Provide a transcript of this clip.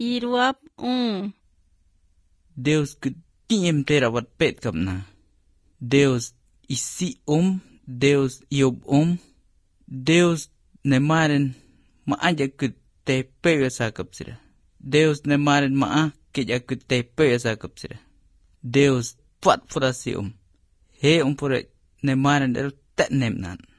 Iruap Deus ketiem terawat pet kapna. Deus isi Deus iob Deus nemaren maaja te pewe sakap sira. Deus nemaren keja te pewe sakap sira. Deus pat furasi He pura nemaren el tet nemnan.